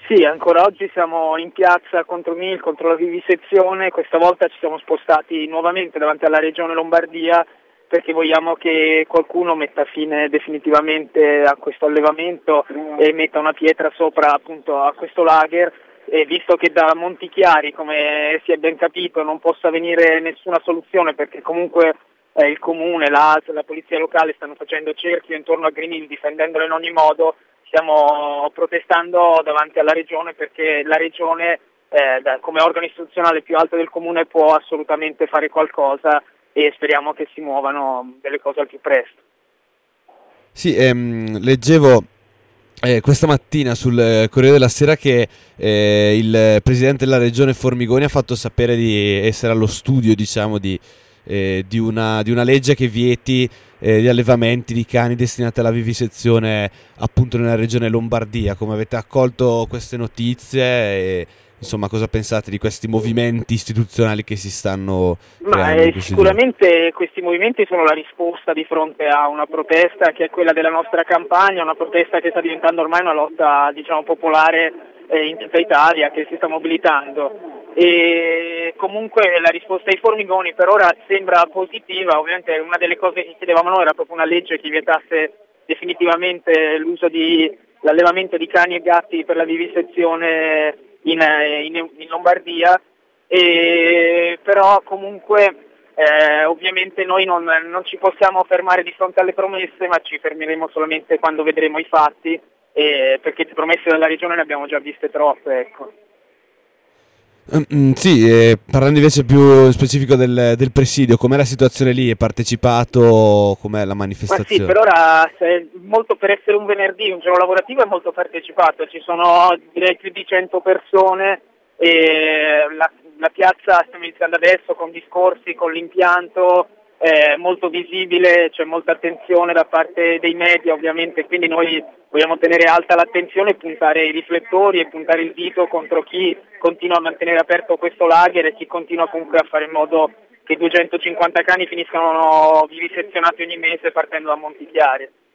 Sì, ancora oggi siamo in piazza contro Mil, contro la vivisezione, questa volta ci siamo spostati nuovamente davanti alla regione Lombardia perché vogliamo che qualcuno metta fine definitivamente a questo allevamento e metta una pietra sopra appunto a questo lager, e visto che da Montichiari, come si è ben capito, non possa venire nessuna soluzione perché comunque il comune, la ASL, la polizia locale stanno facendo cerchio intorno a Green Hill difendendolo in ogni modo. Stiamo protestando davanti alla regione perché la regione, come organo istituzionale più alto del comune, può assolutamente fare qualcosa e speriamo che si muovano delle cose al più presto. Sì, leggevo questa mattina sul Corriere della Sera che il presidente della regione Formigoni ha fatto sapere di essere allo studio, diciamo, di una legge che vieti gli allevamenti di cani destinati alla vivisezione appunto nella regione Lombardia. Come avete accolto queste notizie e insomma cosa pensate di questi movimenti istituzionali che si stanno Ma creando in questi giorni? sicuramente questi movimenti sono la risposta di fronte a una protesta che è quella della nostra campagna, una protesta che sta diventando ormai una lotta, diciamo, popolare in tutta Italia, che si sta mobilitando. E comunque la risposta ai Formigoni per ora sembra positiva. Ovviamente una delle cose che chiedevamo noi era proprio una legge che vietasse definitivamente l'allevamento di cani e gatti per la vivisezione in Lombardia. Però comunque ovviamente noi non ci possiamo fermare di fronte alle promesse, ma ci fermeremo solamente quando vedremo i fatti, perché di promesse della regione ne abbiamo già viste troppe, ecco. Sì, parlando invece più in specifico del presidio, com'è la situazione lì? È partecipato? Com'è la Ma sì, manifestazione? per ora molto, per essere un venerdì, un giorno lavorativo, è molto partecipato, ci sono direi più di 100 persone e la piazza stiamo iniziando adesso con discorsi, con l'impianto molto visibile, c'è molta attenzione da parte dei media ovviamente, quindi noi vogliamo tenere alta l'attenzione e puntare i riflettori e puntare il dito contro chi continua a mantenere aperto questo lager e chi continua comunque a fare in modo che 250 cani finiscano vivisezionati ogni mese partendo da Montichiari.